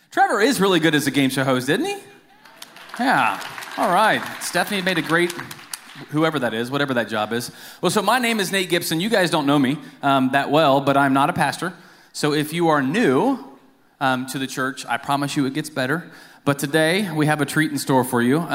Trevor is really good as a game show host, isn't he? Yeah. All right. Stephanie made a great, whoever that is, whatever that job is. Well, so my name is Nate Gibson. You guys don't know me that well, but I'm not a pastor. So if you are new to the church, I promise you it gets better. But today we have a treat in store for you.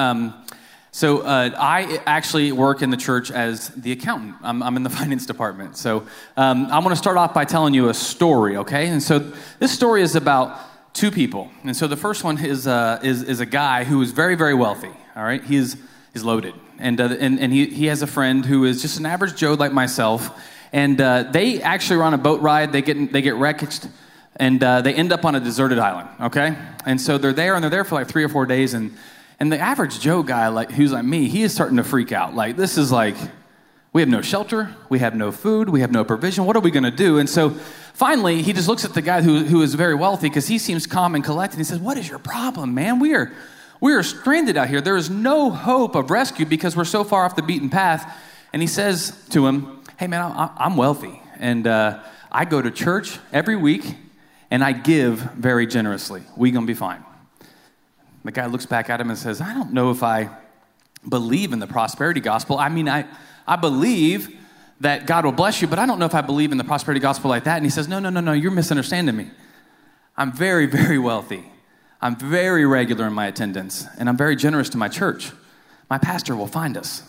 I actually work in the church as the accountant. I'm in the finance department. So I'm going to start off by telling you a story, okay? And so this story is about two people. And so the first one is a guy who is very, very wealthy, all right? He's loaded. And he has a friend who is just an average Joe like myself. And they actually are on a boat ride. They get wrecked, and they end up on a deserted island, okay? And so they're there for like 3 or 4 days, and the average Joe guy, like who's like me, he is starting to freak out. Like, this is like, we have no shelter, we have no food, we have no provision. What are we going to do? And so finally, he just looks at the guy who is very wealthy, because he seems calm and collected. He says, "What is your problem, man? We are stranded out here. There is no hope of rescue because we're so far off the beaten path." And he says to him, "Hey, man, I'm wealthy, and I go to church every week, and I give very generously. We going to be fine." The guy looks back at him and says, "I don't know if I believe in the prosperity gospel. I mean, I believe that God will bless you, but I don't know if I believe in the prosperity gospel like that." And he says, No, you're misunderstanding me. I'm very, very wealthy. I'm very regular in my attendance, and I'm very generous to my church. My pastor will find us.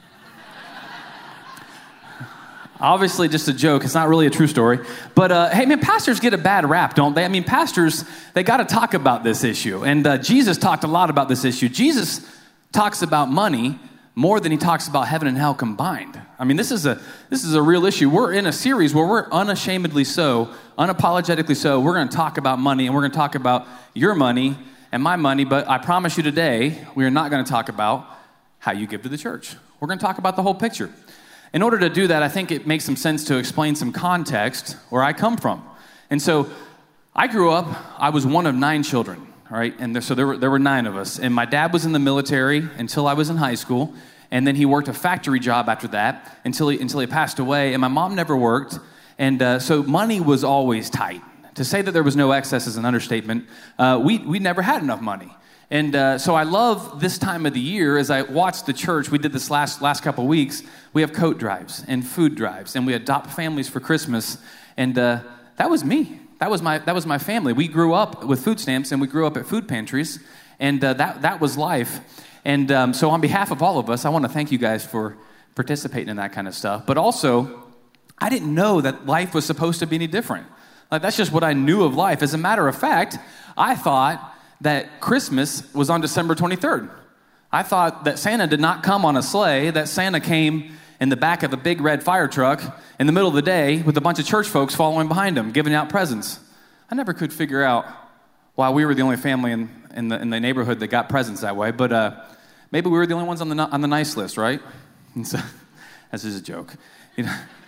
Obviously, just a joke. It's not really a true story. But, hey, man, pastors get a bad rap, don't they? I mean, pastors, they got to talk about this issue. And Jesus talked a lot about this issue. Jesus talks about money more than he talks about heaven and hell combined. I mean, this is a real issue. We're in a series where we're unashamedly so, unapologetically so, we're going to talk about money, and we're going to talk about your money and my money. But I promise you today, we are not going to talk about how you give to the church. We're going to talk about the whole picture. In order to do that, I think it makes some sense to explain some context where I come from. And so I grew up, I was one of 9 children, all right? And so there were 9 of us. And my dad was in the military until I was in high school. And then he worked a factory job after that until he passed away. And my mom never worked. And so money was always tight. To say that there was no excess is an understatement. We never had enough money. And so I love this time of the year. As I watch the church, we did this last couple weeks. We have coat drives and food drives, and we adopt families for Christmas. And that was me. That was my family. We grew up with food stamps, and we grew up at food pantries, and that was life. And so on behalf of all of us, I want to thank you guys for participating in that kind of stuff. But also, I didn't know that life was supposed to be any different. Like, that's just what I knew of life. As a matter of fact, I thought that Christmas was on December 23rd. I thought that Santa did not come on a sleigh, that Santa came in the back of a big red fire truck in the middle of the day with a bunch of church folks following behind him, giving out presents. I never could figure out why we were the only family in the neighborhood that got presents that way, but maybe we were the only ones on the nice list, right? And so, that's just a joke. You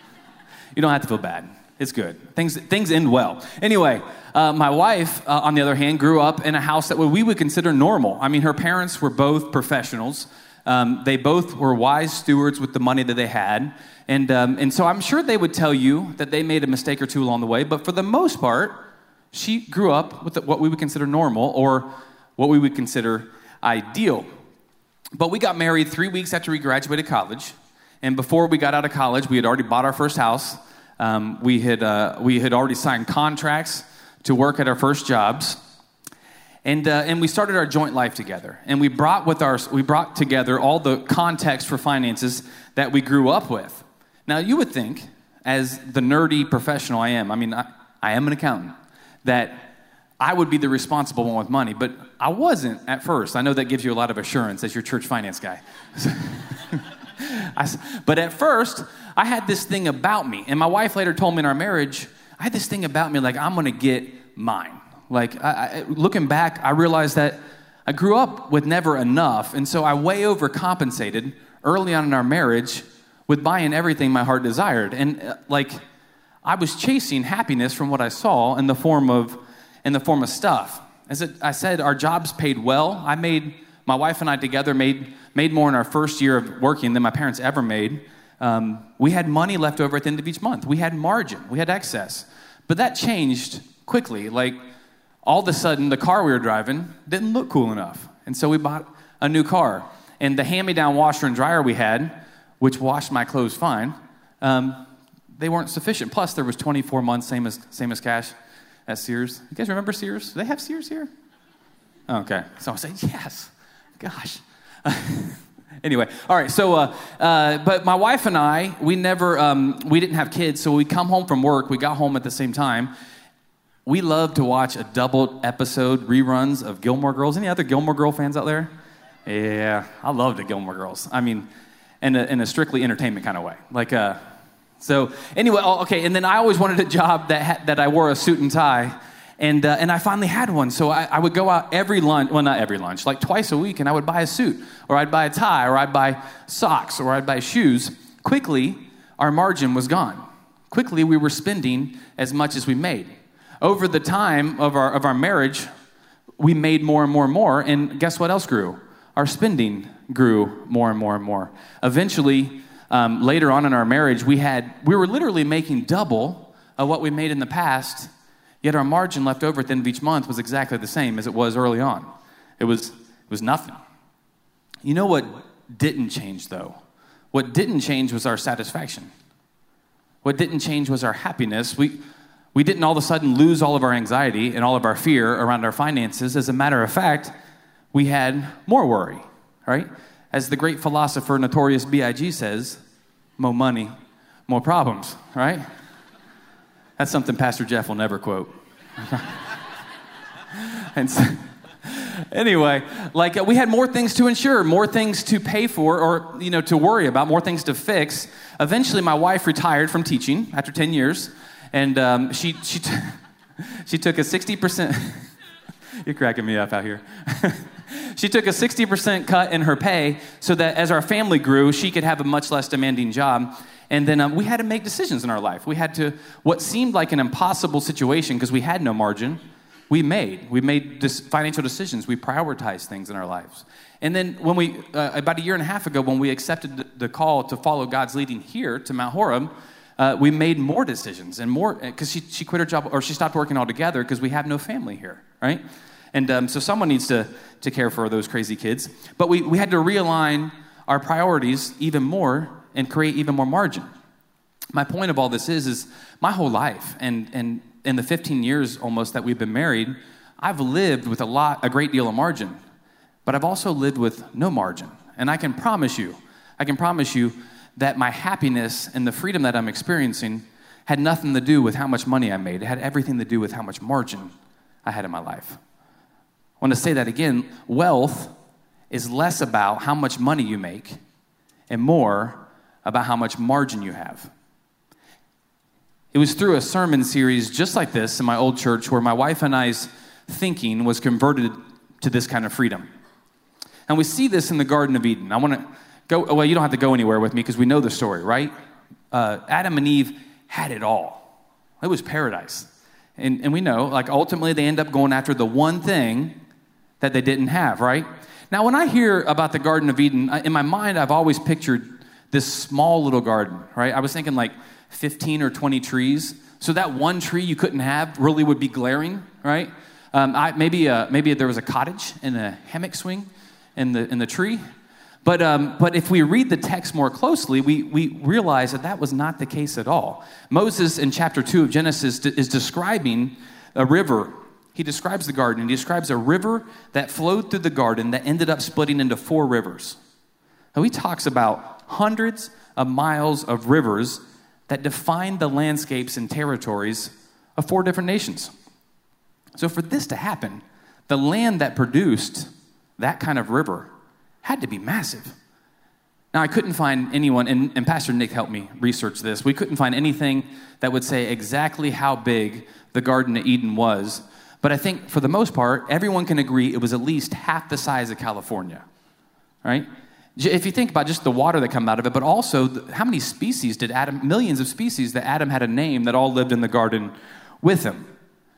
don't have to feel bad. It's good. Things end well. Anyway, my wife, on the other hand, grew up in a house that we would consider normal. I mean, her parents were both professionals. They both were wise stewards with the money that they had. And so I'm sure they would tell you that they made a mistake or two along the way. But for the most part, she grew up with what we would consider normal, or what we would consider ideal. But we got married 3 weeks after we graduated college. And before we got out of college, we had already bought our first house. We had already signed contracts to work at our first jobs, and we started our joint life together. And we brought together all the context for finances that we grew up with. Now, you would think, as the nerdy professional I am, I mean, I am an accountant, that I would be the responsible one with money, but I wasn't at first. I know that gives you a lot of assurance as your church finance guy. But at first, I had this thing about me, and my wife later told me in our marriage, I had this thing about me, like, I'm going to get mine. Like, looking back, I realized that I grew up with never enough, and so I way overcompensated early on in our marriage with buying everything my heart desired. And, I was chasing happiness from what I saw in the form of stuff. As I said, our jobs paid well. My wife and I together made more in our first year of working than my parents ever made. We had money left over at the end of each month. We had margin. We had excess. But that changed quickly. Like, all of a sudden, the car we were driving didn't look cool enough. And so we bought a new car. And the hand-me-down washer and dryer we had, which washed my clothes fine, they weren't sufficient. Plus, there was 24 months, same as cash at Sears. You guys remember Sears? Do they have Sears here? Okay. So I said, yes. Gosh. Anyway, all right. So, but my wife and I, we didn't have kids, so we come home from work. We got home at the same time. We love to watch a double episode reruns of Gilmore Girls. Any other Gilmore Girl fans out there? Yeah, I love the Gilmore Girls. I mean, in a strictly entertainment kind of way. So anyway, okay. And then I always wanted a job that I wore a suit and tie, and I finally had one. So I would go out every lunch. Well, not every lunch, like twice a week, and I would buy a suit, or I'd buy a tie, or I'd buy socks, or I'd buy shoes. Quickly, our margin was gone. Quickly, we were spending as much as we made. Over the time of our marriage, we made more and more and more, and guess what else grew? Our spending grew more and more and more. Eventually, later on in our marriage, we were literally making double of what we made in the past, yet our margin left over at the end of each month was exactly the same as it was early on. It was nothing. You know what didn't change, though? What didn't change was our satisfaction. What didn't change was our happiness. We didn't all of a sudden lose all of our anxiety and all of our fear around our finances. As a matter of fact, we had more worry, right? As the great philosopher Notorious B.I.G. says, more money, more problems, right? That's something Pastor Jeff will never quote. And so, anyway, we had more things to insure, more things to pay for, or to worry about, more things to fix. Eventually, my wife retired from teaching after 10 years. And she took a 60%, you're cracking me up out here. She took a 60% cut in her pay so that as our family grew, she could have a much less demanding job. And then we had to make decisions in our life. We had to, what seemed like an impossible situation because we had no margin, we made financial decisions. We prioritized things in our lives. And then when about a year and a half ago, when we accepted the call to follow God's leading here to Mount Horeb, we made more decisions and more, because she quit her job, or she stopped working altogether because we have no family here, right? And so someone needs to care for those crazy kids. But we had to realign our priorities even more and create even more margin. My point of all this is my whole life, and in the 15 years almost that we've been married, I've lived with a great deal of margin, but I've also lived with no margin. And I can promise you that my happiness and the freedom that I'm experiencing had nothing to do with how much money I made. It had everything to do with how much margin I had in my life. I want to say that again. Wealth is less about how much money you make and more about how much margin you have. It was through a sermon series just like this in my old church where my wife and I's thinking was converted to this kind of freedom. And we see this in the Garden of Eden. I want to well, you don't have to go anywhere with me because we know the story, right? Adam and Eve had it all. It was paradise. And we know, ultimately they end up going after the one thing that they didn't have, right? Now, when I hear about the Garden of Eden, in my mind, I've always pictured this small little garden, right? I was thinking 15 or 20 trees. So that one tree you couldn't have really would be glaring, right? Maybe there was a cottage and a hammock swing in the tree. But if we read the text more closely, we realize that was not the case at all. Moses in chapter 2 of Genesis is describing a river. He describes the garden, and he describes a river that flowed through the garden that ended up splitting into 4 rivers. Now he talks about hundreds of miles of rivers that define the landscapes and territories of 4 different nations. So for this to happen, the land that produced that kind of river had to be massive. Now, I couldn't find anyone, and Pastor Nick helped me research this. We couldn't find anything that would say exactly how big the Garden of Eden was. But I think, for the most part, everyone can agree it was at least half the size of California, right? If you think about just the water that come out of it, but also how many species did Adam, millions of species that Adam had a name that all lived in the garden with him.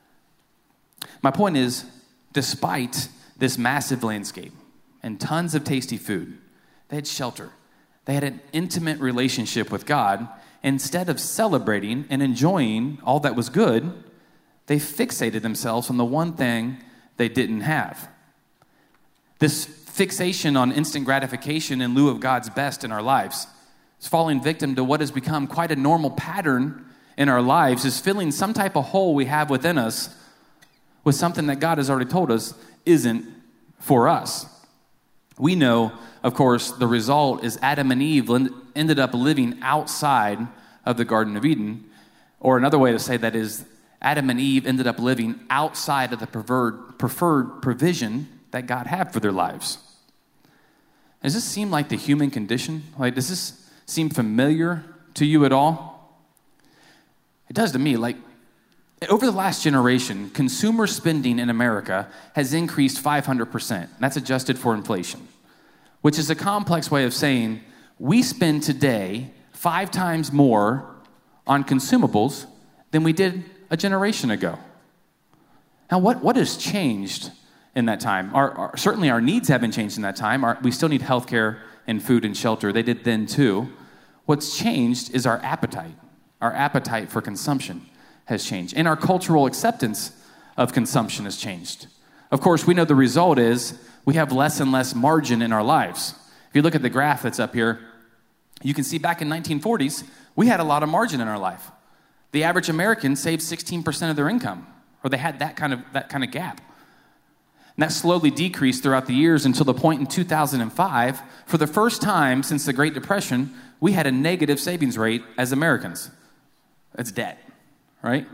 My point is, despite this massive landscape, and tons of tasty food, they had shelter. They had an intimate relationship with God. Instead of celebrating and enjoying all that was good, they fixated themselves on the one thing they didn't have. This fixation on instant gratification in lieu of God's best in our lives is falling victim to what has become quite a normal pattern in our lives, is filling some type of hole we have within us with something that God has already told us isn't for us. We know, of course, the result is Adam and Eve ended up living outside of the Garden of Eden. Or another way to say that is Adam and Eve ended up living outside of the preferred provision that God had for their lives. Does this seem like the human condition? Like, does this seem familiar to you at all? It does to me. Like, over the last generation, consumer spending in America has increased 500%. That's adjusted for inflation, which is a complex way of saying we spend today 5 times more on consumables than we did a generation ago. Now, what has changed in that time? Certainly our needs haven't changed in that time. We still need healthcare and food and shelter. They did then too. What's changed is our appetite. Our appetite for consumption has changed. And our cultural acceptance of consumption has changed. Of course, we know the result is we have less and less margin in our lives. If you look at the graph that's up here, you can see back in 1940s, we had a lot of margin in our life. The average American saved 16% of their income, or they had that kind of gap. And that slowly decreased throughout the years until the point in 2005, for the first time since the Great Depression, we had a negative savings rate as Americans. That's debt, right?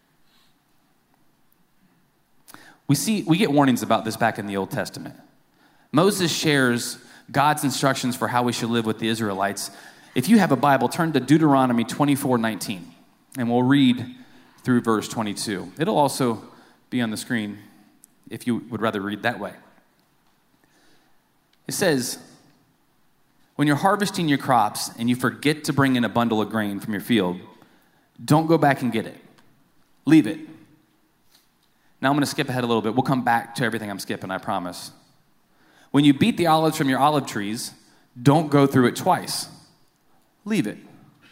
We get warnings about this back in the Old Testament. Moses shares God's instructions for how we should live with the Israelites. If you have a Bible, turn to Deuteronomy 24:19, and we'll read through verse 22. It'll also be on the screen if you would rather read that way. It says, when you're harvesting your crops and you forget to bring in a bundle of grain from your field, don't go back and get it. Leave it. Now I'm going to skip ahead a little bit. We'll come back to everything I'm skipping, I promise. When you beat the olives from your olive trees, don't go through it twice. Leave it.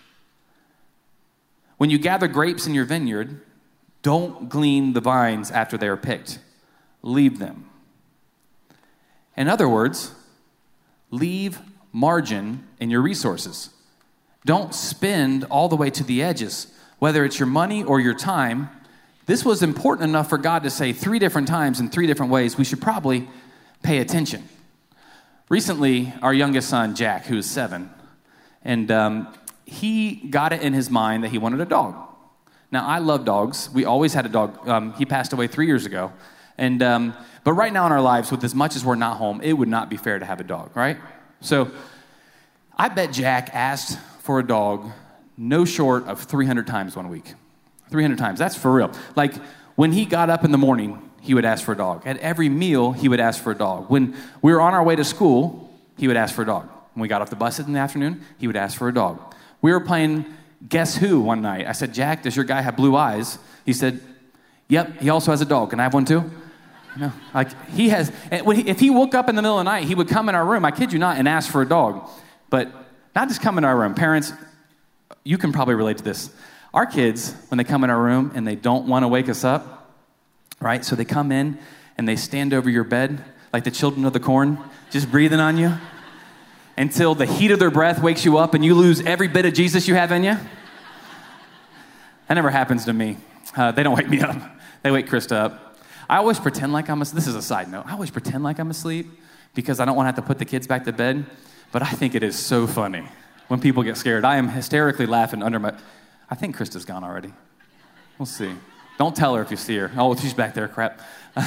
When you gather grapes in your vineyard, don't glean the vines after they are picked. Leave them. In other words, leave margin in your resources. Don't spend all the way to the edges, whether it's your money or your time. This was important enough for God to say 3 different times in 3 different ways. We should probably pay attention. Recently, our youngest son, Jack, who is 7, and he got it in his mind that he wanted a dog. Now, I love dogs. We always had a dog. He passed away 3 years ago. But right now in our lives, with as much as we're not home, it would not be fair to have a dog, right? So I bet Jack asked for a dog no short of 300 times one week. 300 times. That's for real. Like, when he got up in the morning, he would ask for a dog. At every meal, he would ask for a dog. When we were on our way to school, he would ask for a dog. When we got off the bus in the afternoon, he would ask for a dog. We were playing Guess Who one night. I said, Jack, does your guy have blue eyes? He said, yep, he also has a dog. Can I have one too? No, like he has. If he woke up in the middle of the night, he would come in our room, I kid you not, and ask for a dog. But not just come in our room. Parents, you can probably relate to this. Our kids, when they come in our room and they don't want to wake us up, right? So they come in and they stand over your bed like the children of the corn, just breathing on you until the heat of their breath wakes you up and you lose every bit of Jesus you have in you. That never happens to me. They don't wake me up. They wake Krista up. I always pretend like I'm asleep. This is a side note. I always pretend like I'm asleep because I don't want to have to put the kids back to bed. But I think it is so funny when people get scared. I am hysterically laughing under my... I think Krista's gone already. We'll see. Don't tell her if you see her. Oh, she's back there. Crap.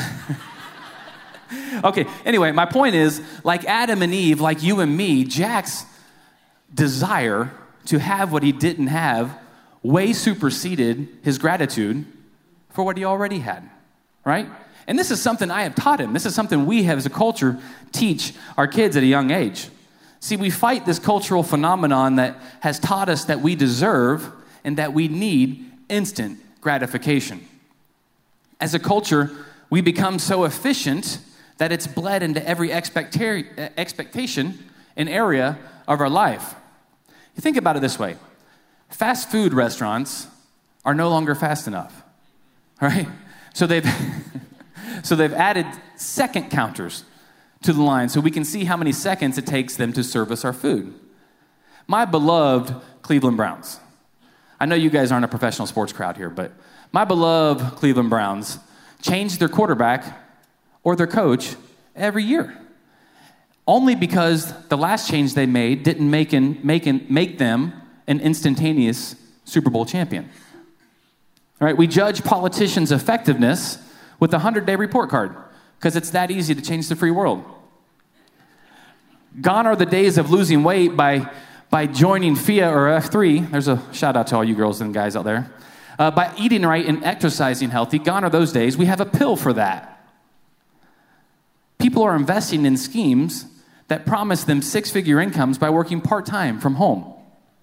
Okay, anyway, my point is, like Adam and Eve, like you and me, Jack's desire to have what he didn't have way superseded his gratitude for what he already had, right? And this is something I have taught him. This is something we have as a culture teach our kids at a young age. See, we fight this cultural phenomenon that has taught us that we deserve and that we need instant gratification. As a culture, we become so efficient that it's bled into every expectation and area of our life. You think about it this way. Fast food restaurants are no longer fast enough. right? So they've so they've added second counters to the line so we can see how many seconds it takes them to serve us our food. My beloved Cleveland Browns. I know you guys aren't a professional sports crowd here, but my beloved Cleveland Browns change their quarterback or their coach every year. Only because the last change they made didn't make them an instantaneous Super Bowl champion. All right, we judge politicians' effectiveness with a 100-day report card because it's that easy to change the free world. Gone are the days of losing weight by joining FIA or F3. There's a shout out to all you girls and guys out there. By eating right and exercising healthy. Gone are those days. We have a pill for that. People are investing in schemes that promise them six-figure incomes by working part-time from home.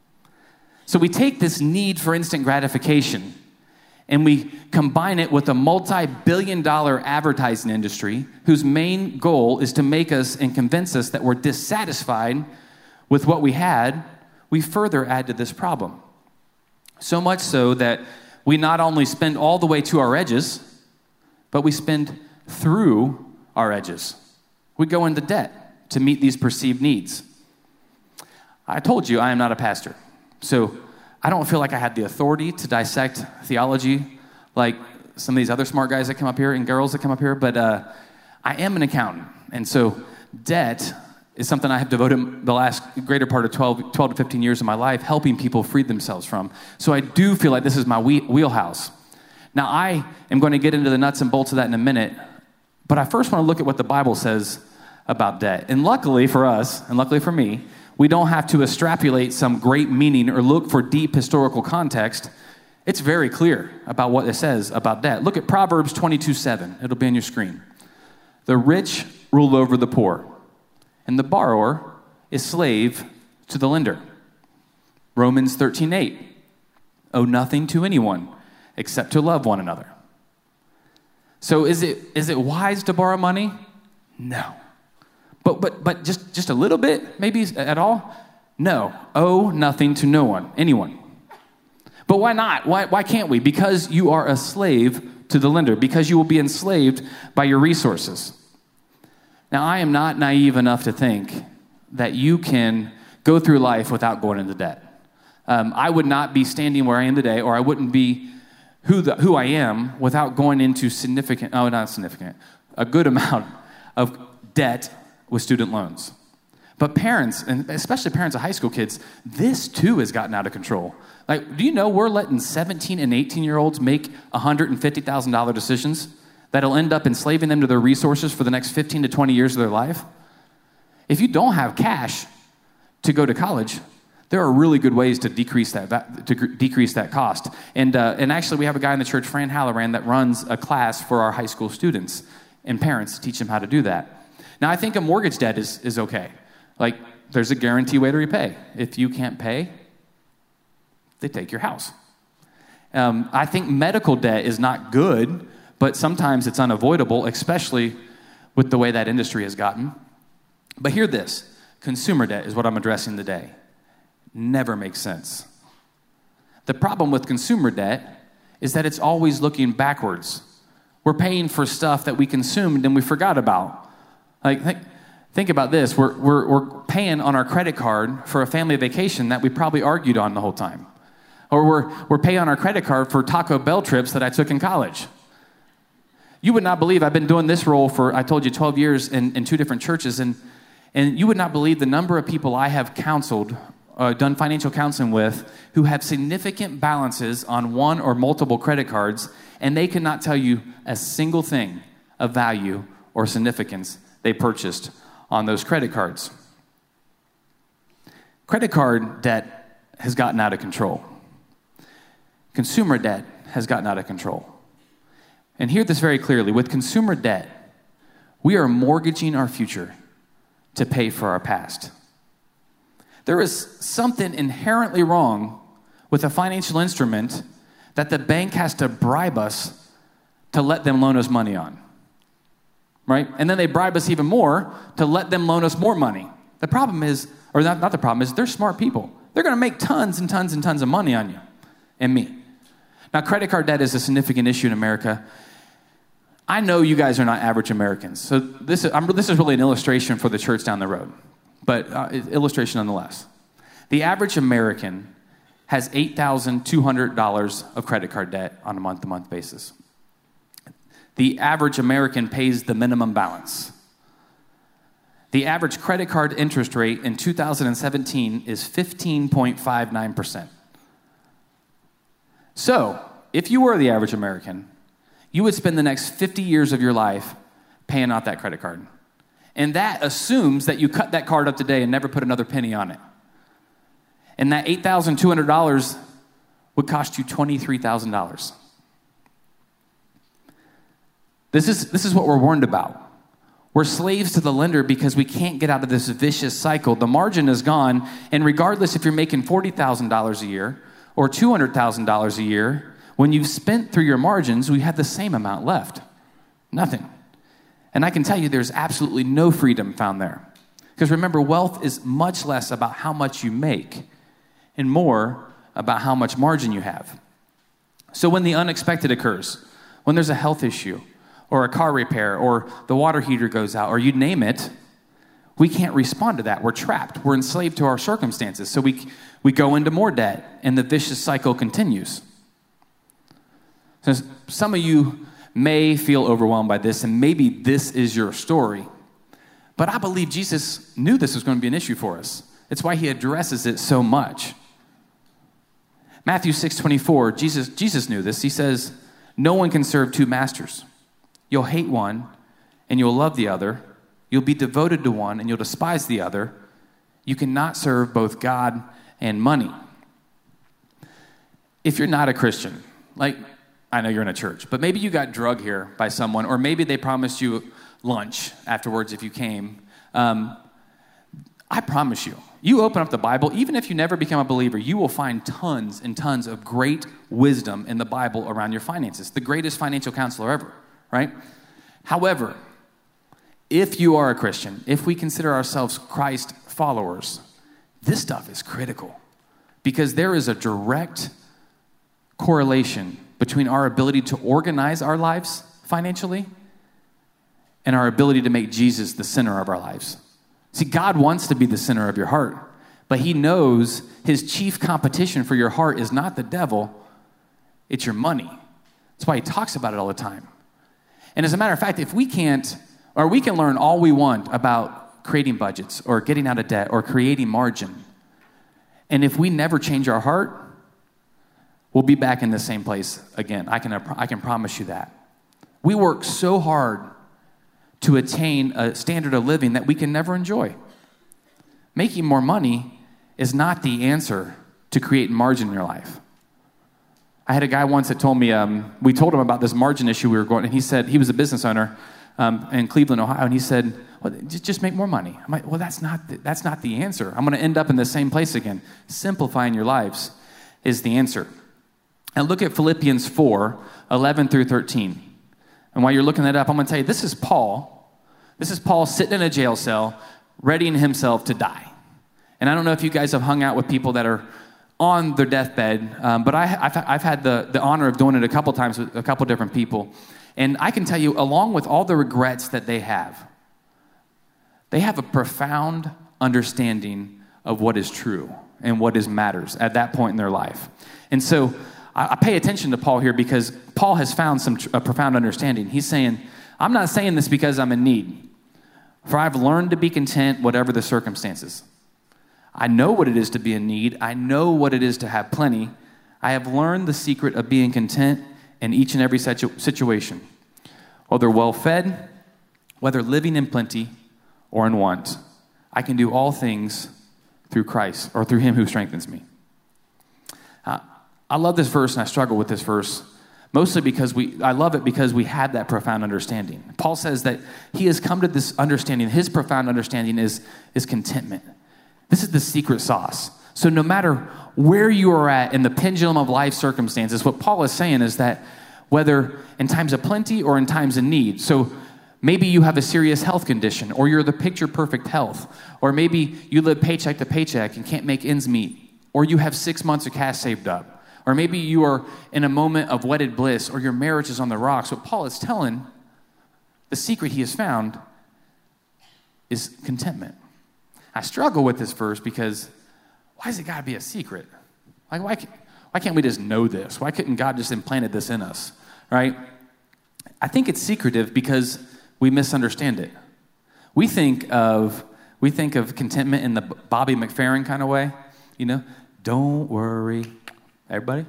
So we take this need for instant gratification and we combine it with a multi-billion-dollar advertising industry whose main goal is to make us and convince us that we're dissatisfied with what we had. We further add to this problem. So much so that we not only spend all the way to our edges, but we spend through our edges. We go into debt to meet these perceived needs. I told you I am not a pastor, so I don't feel like I had the authority to dissect theology like some of these other smart guys that come up here and girls that come up here, but I am an accountant, and so debt is something I have devoted the last greater part of 12 to 15 years of my life helping people free themselves from. So I do feel like this is my wheelhouse. Now, I am going to get into the nuts and bolts of that in a minute, but I first want to look at what the Bible says about debt. And luckily for us, and luckily for me, we don't have to extrapolate some great meaning or look for deep historical context. It's very clear about what it says about debt. Look at Proverbs 22:7. It'll be on your screen. The rich rule over the poor, and the borrower is slave to the lender. Romans 13:8. Owe nothing to anyone except to love one another. So is it wise to borrow money? No. But just a little bit, maybe at all? No. Owe nothing to no one, anyone. But why not? Why can't we? Because you are a slave to the lender, because you will be enslaved by your resources. Now, I am not naive enough to think that you can go through life without going into debt. I would not be standing where I am today, or I wouldn't be who I am without going into a good amount of debt with student loans. But parents, and especially parents of high school kids, this too has gotten out of control. Like, do you know we're letting 17 and 18-year-olds make $150,000 decisions that'll end up enslaving them to their resources for the next 15 to 20 years of their life? If you don't have cash to go to college, there are really good ways to decrease that cost. And actually, we have a guy in the church, Fran Halloran, that runs a class for our high school students and parents to teach them how to do that. Now, I think a mortgage debt is okay. Like, there's a guarantee way to repay. If you can't pay, they take your house. I think medical debt is not good, but sometimes it's unavoidable, especially with the way that industry has gotten. But hear this. Consumer debt is what I'm addressing today. Never makes sense. The problem with consumer debt is that it's always looking backwards. We're paying for stuff that we consumed and we forgot about. Like, think about this. We're paying on our credit card for a family vacation that we probably argued on the whole time. Or we're paying on our credit card for Taco Bell trips that I took in college. You would not believe, I've been doing this role for, I told you, 12 years in two different churches, and you would not believe the number of people I have counseled, done financial counseling with, who have significant balances on one or multiple credit cards, and they cannot tell you a single thing of value or significance they purchased on those credit cards. Credit card debt has gotten out of control. Consumer debt has gotten out of control. And hear this very clearly. With consumer debt, we are mortgaging our future to pay for our past. There is something inherently wrong with a financial instrument that the bank has to bribe us to let them loan us money on. Right? And then they bribe us even more to let them loan us more money. The problem is, or not the problem is, they're smart people. They're going to make tons and tons and tons of money on you and me. Now, credit card debt is a significant issue in America. I know you guys are not average Americans, so this is really an illustration for the church down the road, but illustration nonetheless. The average American has $8,200 of credit card debt on a month-to-month basis. The average American pays the minimum balance. The average credit card interest rate in 2017 is 15.59%. So, if you were the average American, you would spend the next 50 years of your life paying off that credit card. And that assumes that you cut that card up today and never put another penny on it. And that $8,200 would cost you $23,000. This is what we're warned about. We're slaves to the lender because we can't get out of this vicious cycle. The margin is gone, and regardless if you're making $40,000 a year or $200,000 a year, when you've spent through your margins, we have the same amount left. Nothing. And I can tell you there's absolutely no freedom found there. Because remember, wealth is much less about how much you make and more about how much margin you have. So when the unexpected occurs, when there's a health issue or a car repair or the water heater goes out or you name it, we can't respond to that. We're trapped. We're enslaved to our circumstances. So we go into more debt and the vicious cycle continues. So some of you may feel overwhelmed by this, and maybe this is your story. But I believe Jesus knew this was going to be an issue for us. It's why he addresses it so much. Matthew 6:24, Jesus knew this. He says, no one can serve two masters. You'll hate one, and you'll love the other. You'll be devoted to one, and you'll despise the other. You cannot serve both God and money. If you're not a Christian, like, I know you're in a church, but maybe you got drugged here by someone, or maybe they promised you lunch afterwards if you came. I promise you, you open up the Bible, even if you never become a believer, you will find tons and tons of great wisdom in the Bible around your finances. The greatest financial counselor ever, right? However, if you are a Christian, if we consider ourselves Christ followers, this stuff is critical because there is a direct correlation between our ability to organize our lives financially and our ability to make Jesus the center of our lives. See, God wants to be the center of your heart, but he knows his chief competition for your heart is not the devil, it's your money. That's why he talks about it all the time. And as a matter of fact, if we can learn all we want about creating budgets or getting out of debt or creating margin, and if we never change our heart, we'll be back in the same place again. I can promise you that. We work so hard to attain a standard of living that we can never enjoy. Making more money is not the answer to create margin in your life. I had a guy once that told me, we told him about this margin issue we were going, and he said, he was a business owner in Cleveland, Ohio, and he said, well, just make more money. I'm like, well, that's not the answer. I'm going to end up in the same place again. Simplifying your lives is the answer. And look at Philippians 4, 11 through 13. And while you're looking that up, I'm going to tell you, this is Paul. This is Paul sitting in a jail cell, readying himself to die. And I don't know if you guys have hung out with people that are on their deathbed, but I've had the honor of doing it a couple times with a couple different people. And I can tell you, along with all the regrets that they have a profound understanding of what is true and what matters at that point in their life. And so I pay attention to Paul here because Paul has found a profound understanding. He's saying, I'm not saying this because I'm in need, for I've learned to be content whatever the circumstances. I know what it is to be in need. I know what it is to have plenty. I have learned the secret of being content in each and every situation, whether well-fed, whether living in plenty or in want. I can do all things through Christ, or through him who strengthens me. I love this verse and I struggle with this verse, mostly because I love it because we had that profound understanding. Paul says that he has come to this understanding. His profound understanding is contentment. This is the secret sauce. So no matter where you are at in the pendulum of life circumstances, what Paul is saying is that whether in times of plenty or in times of need, so maybe you have a serious health condition, or you're the picture-perfect health, or maybe you live paycheck to paycheck and can't make ends meet, or you have 6 months of cash saved up, Or maybe you are in a moment of wedded bliss, or your marriage is on the rocks. What Paul is telling, the secret he has found is contentment. I struggle with this verse because why has it got to be a secret? Like, why can't we just know this? Why couldn't God just implanted this in us, right? I think it's secretive because we misunderstand it. We think of contentment in the Bobby McFerrin kind of way, Don't worry, everybody.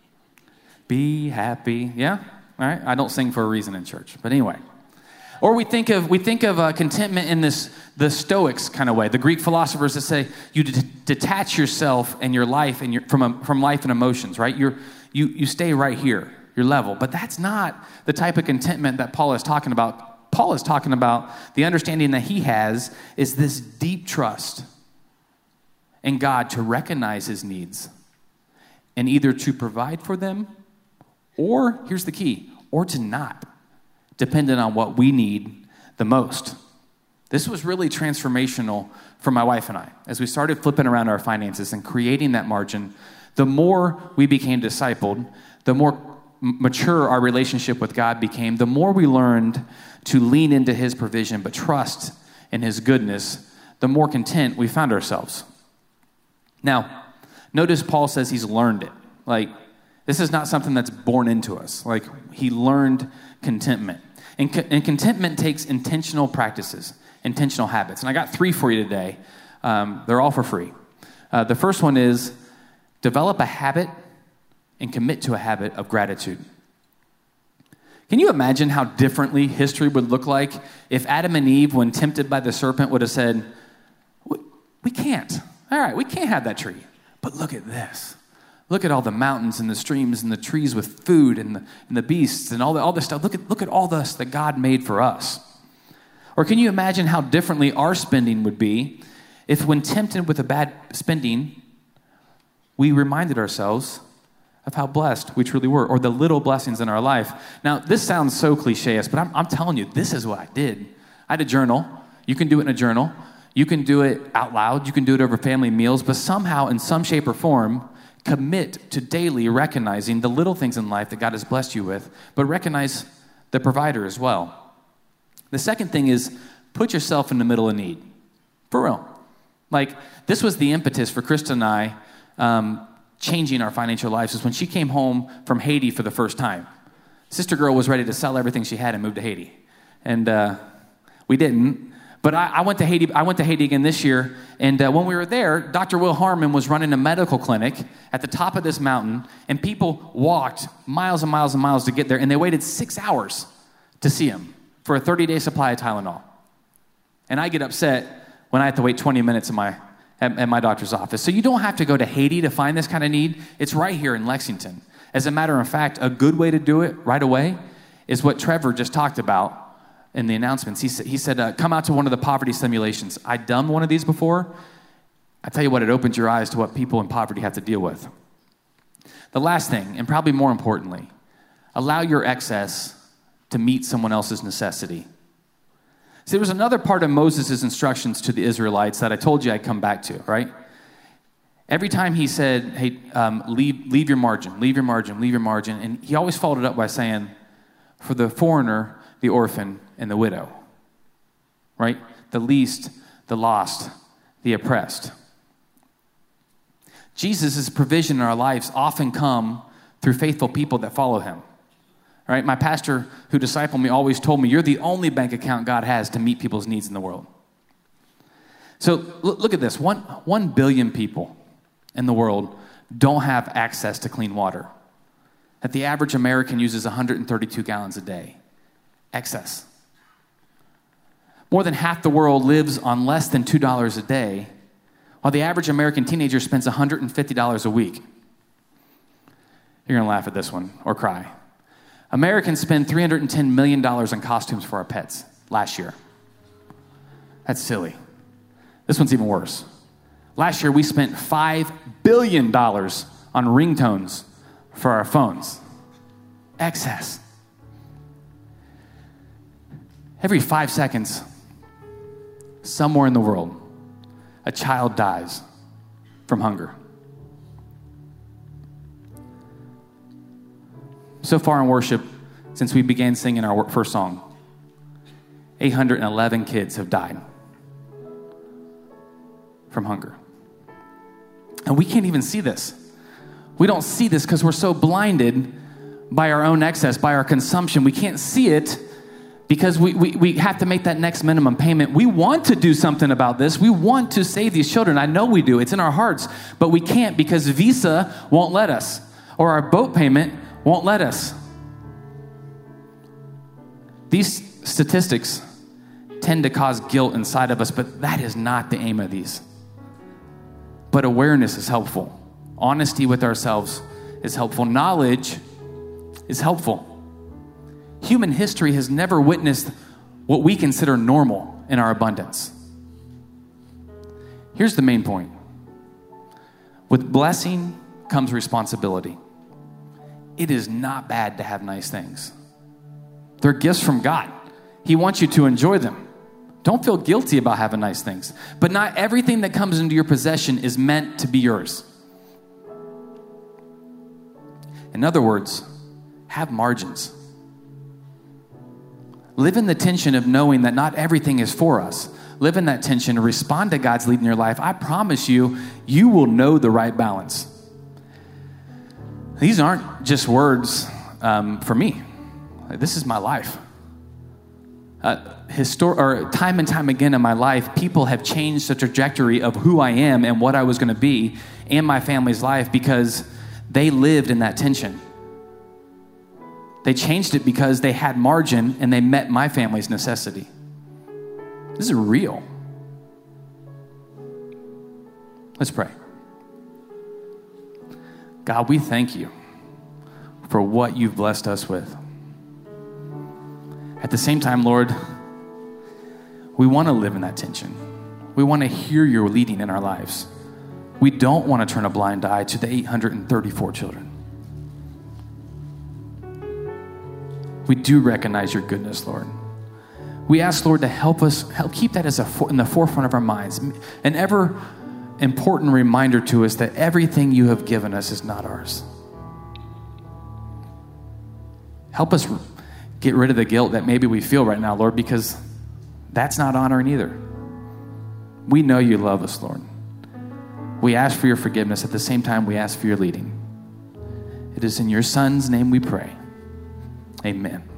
Be happy. Yeah? All right. I don't sing for a reason in church, but anyway. Or we think of contentment in the Stoics kind of way. The Greek philosophers that say you detach yourself and your life and from life and emotions, right? You stay right here, your level. But that's not the type of contentment that Paul is talking about. Paul is talking about the understanding that he has is this deep trust in God to recognize his needs and either to provide for them or, here's the key, or to not, dependent on what we need the most. This was really transformational for my wife and I. As we started flipping around our finances and creating that margin, the more we became discipled, the more mature our relationship with God became, the more we learned to lean into his provision, but trust in his goodness, the more content we found ourselves. Now, notice Paul says he's learned it. Like, this is not something that's born into us. Like, he learned contentment. And contentment takes intentional practices, intentional habits. And I got 3 for you today. They're all for free. The first one is develop a habit and commit to a habit of gratitude. Can you imagine how differently history would look like if Adam and Eve, when tempted by the serpent, would have said, we can't. All right, we can't have that tree. But look at this. Look at all the mountains and the streams and the trees with food and the beasts and all this stuff. Look at all this that God made for us. Or can you imagine how differently our spending would be if when tempted with a bad spending, we reminded ourselves of how blessed we truly were, or the little blessings in our life. Now, this sounds so cliche-ish, but I'm telling you, this is what I did. I had a journal. You can do it in a journal. You can do it out loud. You can do it over family meals, but somehow, in some shape or form, commit to daily recognizing the little things in life that God has blessed you with, but recognize the provider as well. The second thing is put yourself in the middle of need. For real. Like, this was the impetus for Krista and I changing our financial lives, is when she came home from Haiti for the first time. Sister girl was ready to sell everything she had and move to Haiti. And we didn't. But I went to Haiti. I went to Haiti again this year, and when we were there, Dr. Will Harmon was running a medical clinic at the top of this mountain, and people walked miles and miles and miles to get there, and they waited 6 hours to see him for a 30-day supply of Tylenol. And I get upset when I have to wait 20 minutes at my doctor's office. So you don't have to go to Haiti to find this kind of need. It's right here in Lexington. As a matter of fact, a good way to do it right away is what Trevor just talked about in the announcements. He said, come out to one of the poverty simulations. I'd done one of these before. I tell you what, it opens your eyes to what people in poverty have to deal with. The last thing, and probably more importantly, allow your excess to meet someone else's necessity. See, there was another part of Moses' instructions to the Israelites that I told you I'd come back to, right? Every time he said, hey, leave your margin, leave your margin, leave your margin. And he always followed it up by saying, for the foreigner, the orphan, and the widow, right? The least, the lost, the oppressed. Jesus' provision in our lives often come through faithful people that follow him. Right? My pastor who discipled me always told me, you're the only bank account God has to meet people's needs in the world. So look at this. 1 billion people in the world don't have access to clean water. That the average American uses 132 gallons a day. Excess. More than half the world lives on less than $2 a day, while the average American teenager spends $150 a week. You're going to laugh at this one or cry. Americans spend $310 million on costumes for our pets last year. That's silly. This one's even worse. Last year, we spent $5 billion on ringtones for our phones. Excess. Every 5 seconds, somewhere in the world, a child dies from hunger. so far in worship, since we began singing our first song, 811 kids have died from hunger. And we can't even see this. We don't see this because we're so blinded by our own excess, by our consumption. We can't see it because we have to make that next minimum payment. We want to do something about this. We want to save these children. I know we do. It's in our hearts. But we can't because Visa won't let us, or our boat payment won't let us. These statistics tend to cause guilt inside of us, but that is not the aim of these. But awareness is helpful. Honesty with ourselves is helpful. Knowledge is helpful. Human history has never witnessed what we consider normal in our abundance. Here's the main point. With blessing comes responsibility. It is not bad to have nice things. They're gifts from God. He wants you to enjoy them. Don't feel guilty about having nice things. But not everything that comes into your possession is meant to be yours. In other words, have margins. Live in the tension of knowing that not everything is for us. Live in that tension and respond to God's lead in your life. I promise you, you will know the right balance. These aren't just words for me. This is my life. Time and time again in my life, people have changed the trajectory of who I am and what I was going to be in my family's life because they lived in that tension. They changed it because they had margin and they met my family's necessity. This is real. Let's pray. God, we thank you for what you've blessed us with. At the same time, Lord, we want to live in that tension. We want to hear your leading in our lives. We don't want to turn a blind eye to the 834 children. We do recognize your goodness, Lord. We ask, Lord, to help keep that in the forefront of our minds. An ever important reminder to us that everything you have given us is not ours. Help us get rid of the guilt that maybe we feel right now, Lord, because that's not honoring either. We know you love us, Lord. We ask for your forgiveness. At the same time, we ask for your leading. It is in your Son's name we pray. Amen.